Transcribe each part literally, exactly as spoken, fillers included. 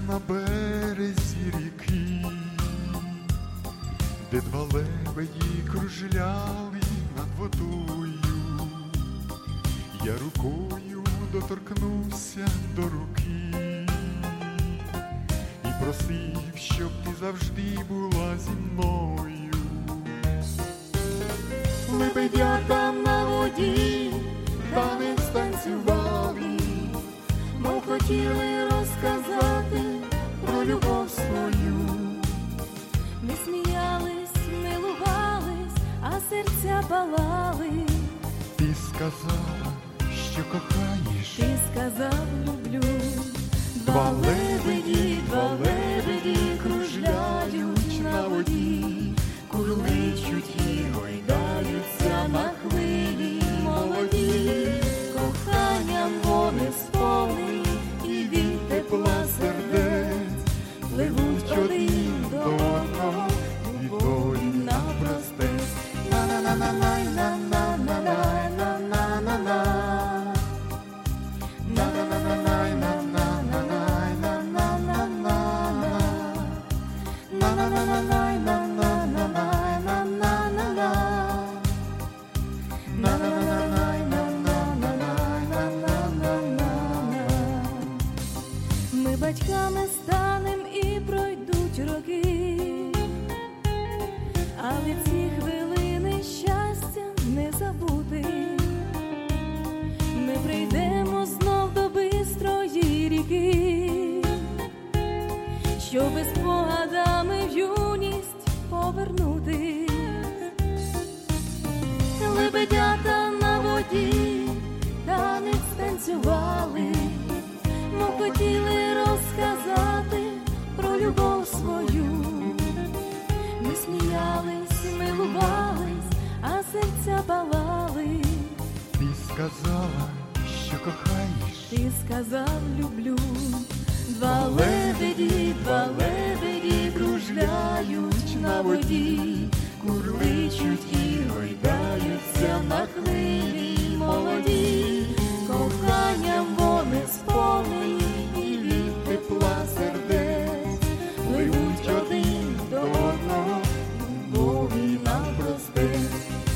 на березі ріки, де два лебеді кружляли над водою. Я рукою доторкнувся до руки і просив, щоб ти завжди була зі мною. Лебедята на воді танець танцювали, мов хотіли розказати про любов свою. Ми сміялись, милувались, а серця палали. Ти сказала, що кохаєш, Ти сказав, люблю. два лебеді, два лебеді кружляють на воді, курличуть і гойдаються на хвилі молоді. Коханням вони сповнені, і від тепла сердець пливуть один до одного, любові навпростець. Ми батьками станем і пройдуть роки, але ці хвилини щастя не забути. Ми прийдемо знов до бистрої ріки, щоби спогадами в юність повернути. Лебедята на воді танець танцювали, мов хотіли розказати про любов свою. Ми сміялись, милувались, а серця палали. Ти сказала, що кохаєш, Ти сказав, люблю. Два лебеді, два лебеді кружляють на воді, курличуть і гойдаються на хвилі молоді. Коханням вони сповнені, і від тепла сердець пливуть один до одного, любові навпростець.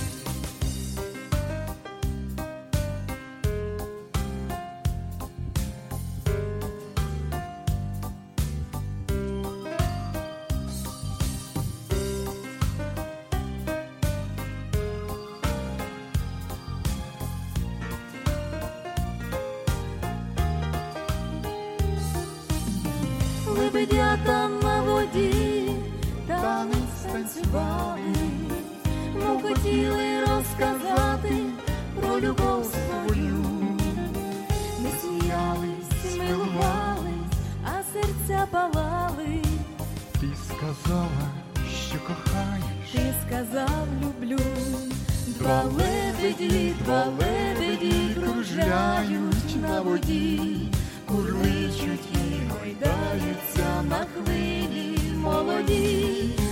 Лебедята на воді танець танцювали, мов хотіли розказати про любов свою. Ми сміялись, милувались, а серця палали. ти сказала, що кохаєш, Ти сказав, люблю. Два лебеді, два лебеді кружляють на воді, курличуть і гойдаються на хвилі молоді.